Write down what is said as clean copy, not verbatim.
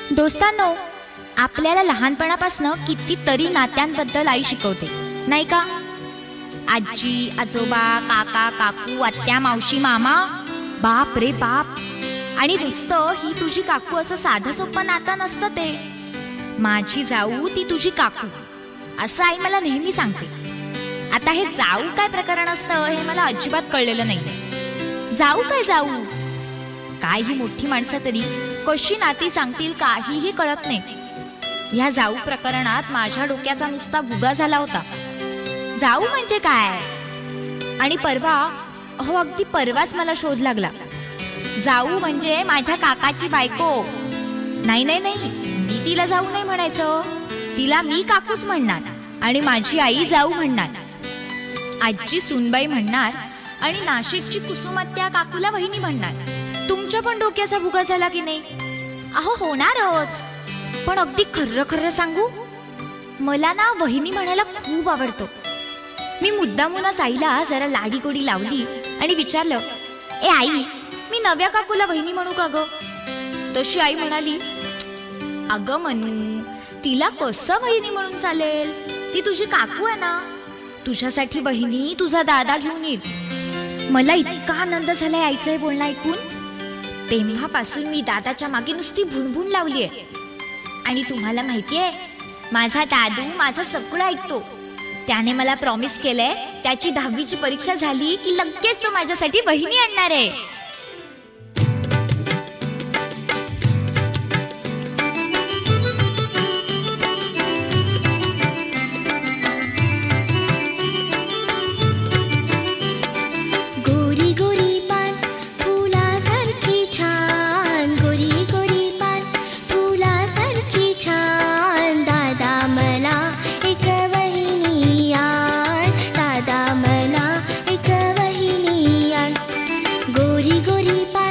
दोस्तांनो, आपल्याला लहानपणापासून कितीतरी नात्यांबद्दल आई शिकवते, नाही का? आजी, आजोबा, काका, काकू, आत्या, मावशी, मामा, बाप रे बाप. आणि नुसतं ही तुझी काकू असं साधं सोपं नातं नसतं ते. माझी जाऊ ती तुझी काकू, असं आई मला नेहमी सांगते. आता हे जाऊ काय प्रकरण असतं हे मला अजिबात कळलेलं नाही. जाऊ काय जाऊ काय, ही मोठी माणसं तरी कशी नाती सांगतील काहीही कळत नाही. ह्या जाऊ प्रकरणात माझ्या डोक्याचा नुसता भुगा झाला होता. जाऊ म्हणजे काय? आणि अगदी परवाच मला शोध लागला. जाऊ म्हणजे माझ्या काकाची बायको. नाही नाही नाही, मी तिला जाऊ नाही म्हणायचं, तिला मी काकूच म्हणणार आणि माझी आई जाऊ म्हणणार. आजी सुनबाई म्हणणार आणि नाशिकची कुसुमात्या काकूला वहिनी म्हणणार. तुमच्या पण डोक्याचा भुगा झाला की नाही? अहो होणारच. पण अगदी खर्र खर्र सांगू, मला ना वहिनी म्हणायला खूप आवडतो. मी मुद्दामूनच आईला जरा लाडीगोडी लावली आणि विचारलं, ए आई, मी नव्या काकूला वहिनी म्हणू का ग? तशी आई म्हणाली, अगं मनू, तिला कसं वहिनी म्हणून चालेल? ती तुझी काकू आहे ना. तुझ्यासाठी वहिनी तुझा दादा घेऊन येईल. मला इतका आनंद झालाय आईचं हे बोलणं ऐकून. तेव्हापासून मी दादाच्या मागे नुसती भुणभुण लावलीये. आणि तुम्हाला माहितीये, माझा दादू माझं सगळं ऐकतो. त्याने मला प्रॉमिस केलंय, त्याची 10वीची परीक्षा झाली की लगेच तो माझ्यासाठी वहिनी आणणार आहे. गोरी गोरी